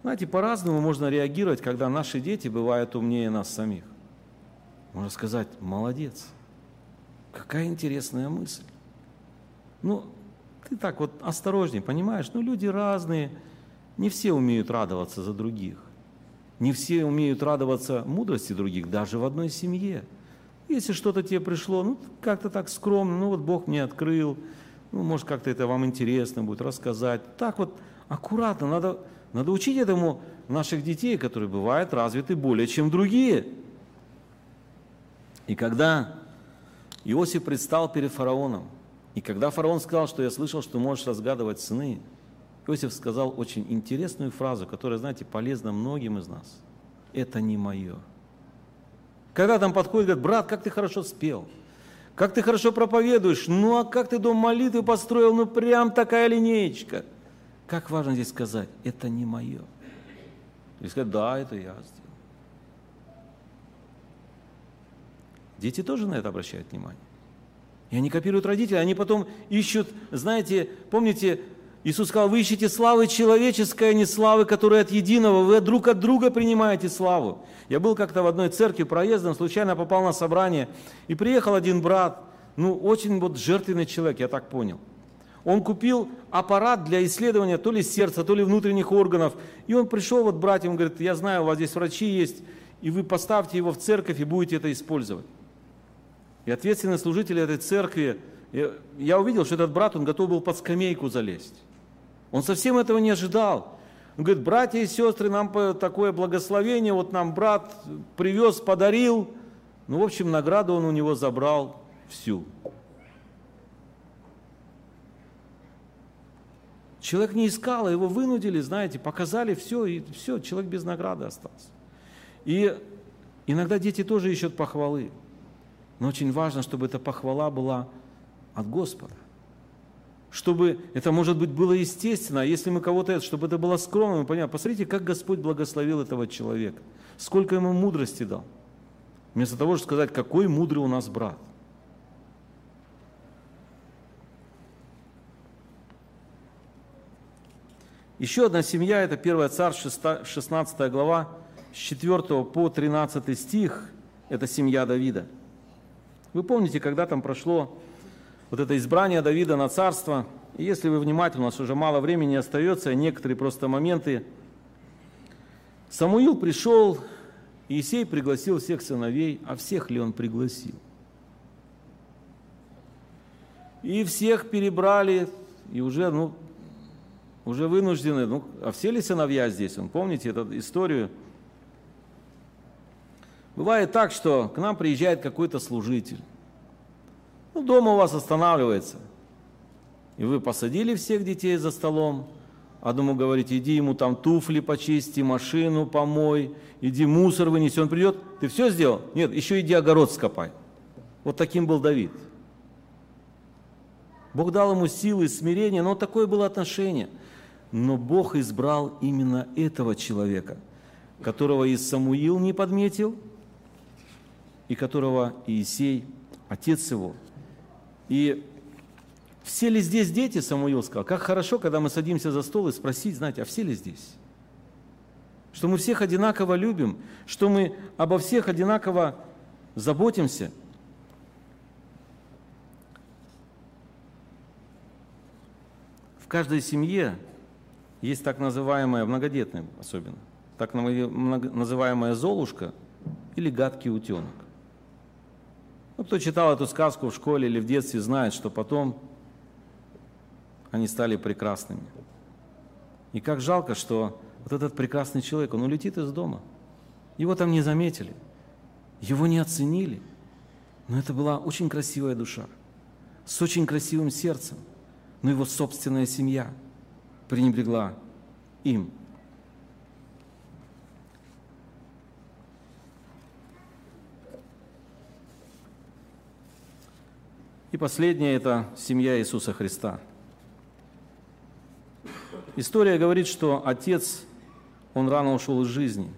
Знаете, по-разному можно реагировать, когда наши дети бывают умнее нас самих. Можно сказать: молодец, какая интересная мысль. Ну, ты так вот осторожней, понимаешь? Ну, люди разные, не все умеют радоваться за других. Не все умеют радоваться мудрости других, даже в одной семье. Если что-то тебе пришло, ну, как-то так скромно, ну, вот Бог мне открыл, ну, может, как-то это вам интересно будет рассказать. Так вот, аккуратно, надо учить этому наших детей, которые бывают развиты более, чем другие. И когда Иосиф предстал перед фараоном, и когда фараон сказал, что я слышал, что можешь разгадывать сны, Иосиф сказал очень интересную фразу, которая, знаете, полезна многим из нас. Это не мое. Когда там подходит, говорит: брат, как ты хорошо спел, как ты хорошо проповедуешь, ну а как ты дом молитвы построил, ну прям такая линеечка. Как важно здесь сказать: это не мое. И сказать: да, это я сделал. Дети тоже на это обращают внимание. И они копируют родителей, они потом ищут, знаете, помните, Иисус сказал: вы ищете славы человеческой, а не славы, которая от единого. Вы друг от друга принимаете славу. Я был как-то в одной церкви проездом, случайно попал на собрание, и приехал один брат, ну, очень вот жертвенный человек, я так понял. Он купил аппарат для исследования то ли сердца, то ли внутренних органов. И он пришел вот братьям, он говорит: я знаю, у вас здесь врачи есть, и вы поставьте его в церковь и будете это использовать. И ответственный служитель этой церкви, я увидел, что этот брат, он готов был под скамейку залезть. Он совсем этого не ожидал. Он говорит: братья и сестры, нам такое благословение, вот нам брат привез, подарил. Ну, в общем, награду он у него забрал всю. Человек не искал, а его вынудили, знаете, показали все, и все, человек без награды остался. И иногда дети тоже ищут похвалы. Но очень важно, чтобы эта похвала была от Господа. Чтобы это, может быть, было естественно, а если мы кого-то, чтобы это было скромно, понятно. Посмотрите, как Господь благословил этого человека. Сколько ему мудрости дал. Вместо того, чтобы сказать: какой мудрый у нас брат. Еще одна семья, это 1 Царств, 16 глава, с 4 по 13 стих, это семья Давида. Вы помните, когда там прошло вот это избрание Давида на царство, и если вы внимательны, у нас уже мало времени остается, некоторые просто моменты. Самуил пришел, Иисей пригласил всех сыновей, а всех ли он пригласил? И всех перебрали, и уже вынуждены, а все ли сыновья здесь? Помните эту историю? Бывает так, что к нам приезжает какой-то служитель. Дома у вас останавливается. И вы посадили всех детей за столом. Одному говорите: иди ему там туфли почисти, машину помой, иди мусор вынеси. Он придет: ты все сделал? Нет, еще иди огород скопай. Вот таким был Давид. Бог дал ему силы, смирение, но такое было отношение. Но Бог избрал именно этого человека, которого и Самуил не подметил, и которого Иисей, отец его. И все ли здесь дети, Самуил сказал? Как хорошо, когда мы садимся за стол и спросить, знаете, а все ли здесь? Что мы всех одинаково любим, что мы обо всех одинаково заботимся. В каждой семье есть так называемая, многодетная особенно, так называемая Золушка или гадкий утенок. Кто читал эту сказку в школе или в детстве, знает, что потом они стали прекрасными. И как жалко, что вот этот прекрасный человек, он улетит из дома. Его там не заметили, его не оценили. Но это была очень красивая душа, с очень красивым сердцем. Но его собственная семья пренебрегла им. И последнее – это семья Иисуса Христа. История говорит, что отец, он рано ушел из жизни.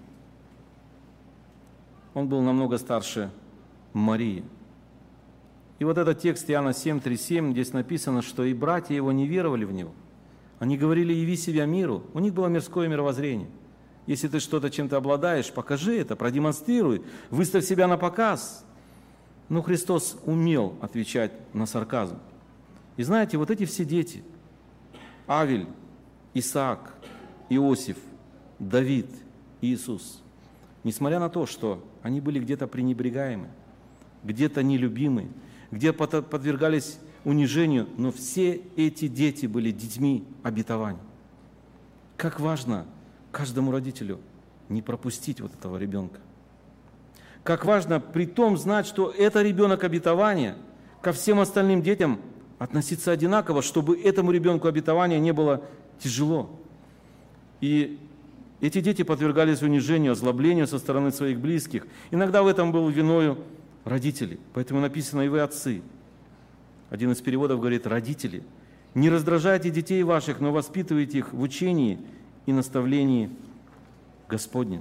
Он был намного старше Марии. И вот этот текст Иоанна 7:37, здесь написано, что и братья его не веровали в него. Они говорили: яви себя миру. У них было мирское мировоззрение. Если ты что-то чем-то обладаешь, покажи это, продемонстрируй, выставь себя на показ. Но Христос умел отвечать на сарказм. И знаете, вот эти все дети, Авель, Исаак, Иосиф, Давид, Иисус, несмотря на то, что они были где-то пренебрегаемы, где-то нелюбимы, где-то подвергались унижению, но все эти дети были детьми обетований. Как важно каждому родителю не пропустить вот этого ребенка. Как важно при том знать, что это ребенок обетования, ко всем остальным детям относиться одинаково, чтобы этому ребенку обетования не было тяжело. И эти дети подвергались унижению, озлоблению со стороны своих близких. Иногда в этом был виною родителей. Поэтому написано: и вы, отцы. Один из переводов говорит: родители, не раздражайте детей ваших, но воспитывайте их в учении и наставлении Господнем.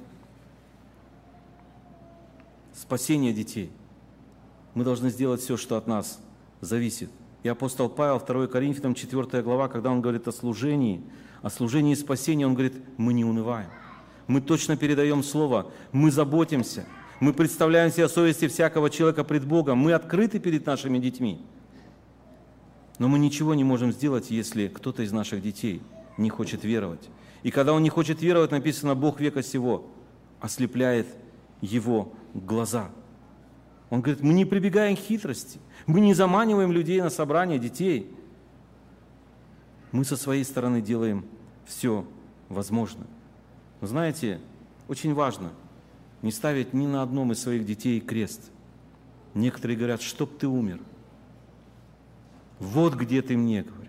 Спасение детей. Мы должны сделать все, что от нас зависит. И апостол Павел, 2 Коринфянам, 4 глава, когда он говорит о служении и спасении, он говорит: мы не унываем. Мы точно передаем слово, мы заботимся, мы представляем себе о совести всякого человека пред Богом, мы открыты перед нашими детьми. Но мы ничего не можем сделать, если кто-то из наших детей не хочет веровать. И когда он не хочет веровать, написано: Бог века сего ослепляет его глаза. Он говорит: мы не прибегаем к хитрости, мы не заманиваем людей на собрание детей. Мы со своей стороны делаем все возможное. Вы знаете, очень важно не ставить ни на одном из своих детей крест. Некоторые говорят: чтоб ты умер. Вот где ты мне, говорит.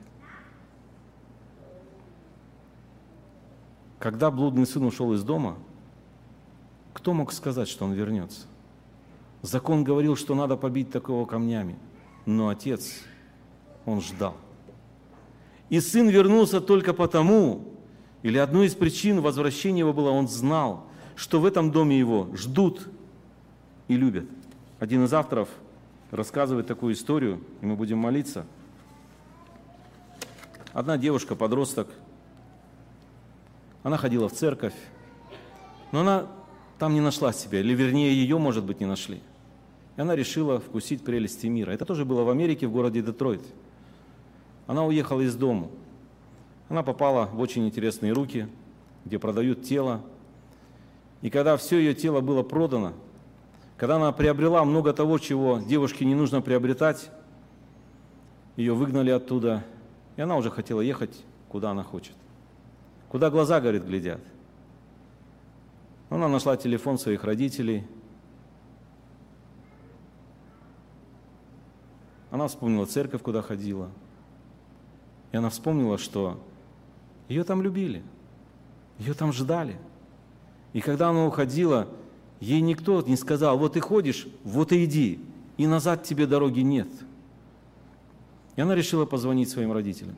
Когда блудный сын ушел из дома, кто мог сказать, что он вернется? Закон говорил, что надо побить такого камнями, но отец, он ждал. И сын вернулся только потому, или одной из причин возвращения его было: он знал, что в этом доме его ждут и любят. Один из авторов рассказывает такую историю, и мы будем молиться. Одна девушка, подросток, она ходила в церковь, но она там не нашла себя, или вернее ее, может быть, не нашли. И она решила вкусить прелести мира. Это тоже было в Америке, в городе Детройт. Она уехала из дома. Она попала в очень интересные руки, где продают тело. И когда все ее тело было продано, когда она приобрела много того, чего девушке не нужно приобретать, ее выгнали оттуда, и она уже хотела ехать, куда она хочет. Куда глаза, говорит, глядят. Она нашла телефон своих родителей. Она вспомнила церковь, куда ходила. И она вспомнила, что ее там любили, ее там ждали. И когда она уходила, ей никто не сказал: вот ты ходишь, вот и иди, и назад тебе дороги нет. И она решила позвонить своим родителям.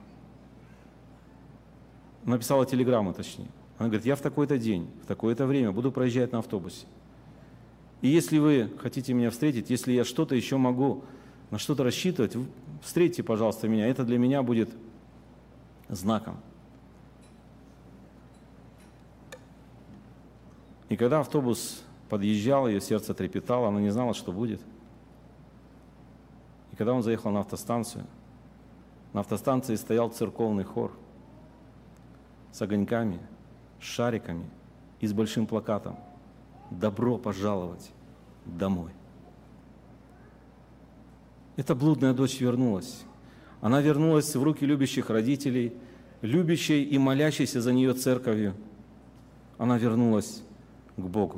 Написала телеграмму, точнее. Она говорит: я в такой-то день, в такое-то время буду проезжать на автобусе. И если вы хотите меня встретить, если я что-то еще могу на что-то рассчитывать, встретьте, пожалуйста, меня. Это для меня будет знаком. И когда автобус подъезжал, ее сердце трепетало, она не знала, что будет. И когда он заехал на автостанции стоял церковный хор с огоньками, с шариками и с большим плакатом: «Добро пожаловать домой». Эта блудная дочь вернулась. Она вернулась в руки любящих родителей, любящей и молящейся за нее церковью. Она вернулась к Богу.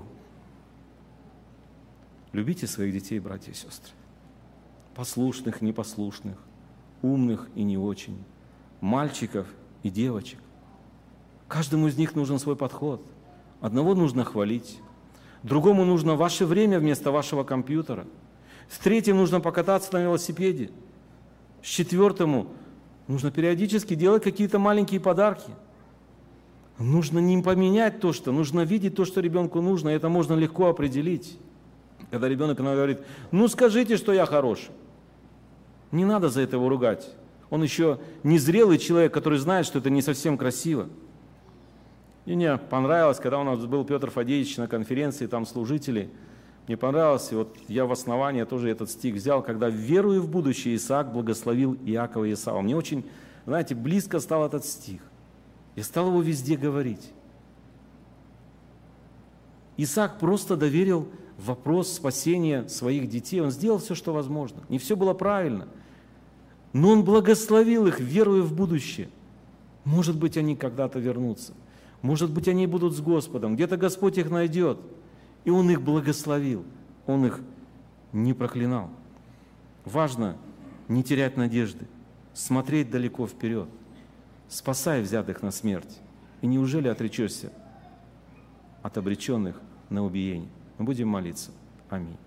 Любите своих детей, братья и сестры. Послушных, непослушных, умных и не очень, мальчиков и девочек. Каждому из них нужен свой подход. Одного нужно хвалить, другому нужно ваше время вместо вашего компьютера, с третьим нужно покататься на велосипеде, с четвертому нужно периодически делать какие-то маленькие подарки. Нужно не поменять то, что нужно видеть то, что ребенку нужно, и это можно легко определить. Когда ребенок иногда говорит: ну скажите, что я хороший. Не надо за это его ругать. Он еще незрелый человек, который знает, что это не совсем красиво. И мне понравилось, когда у нас был Петр Фадеевич на конференции, там служители, мне понравилось, и вот я в основание тоже этот стих взял, когда веруя в будущее Исаак благословил Иакова и Исава. Мне очень, знаете, близко стал этот стих. Я стал его везде говорить. Исаак просто доверил вопрос спасения своих детей. Он сделал все, что возможно. Не все было правильно. Но он благословил их, веруя в будущее. Может быть, они когда-то вернутся. Может быть, они будут с Господом. Где-то Господь их найдет. И Он их благословил. Он их не проклинал. Важно не терять надежды, смотреть далеко вперед. Спасай взятых на смерть. И неужели отречешься от обреченных на убиение? Мы будем молиться. Аминь.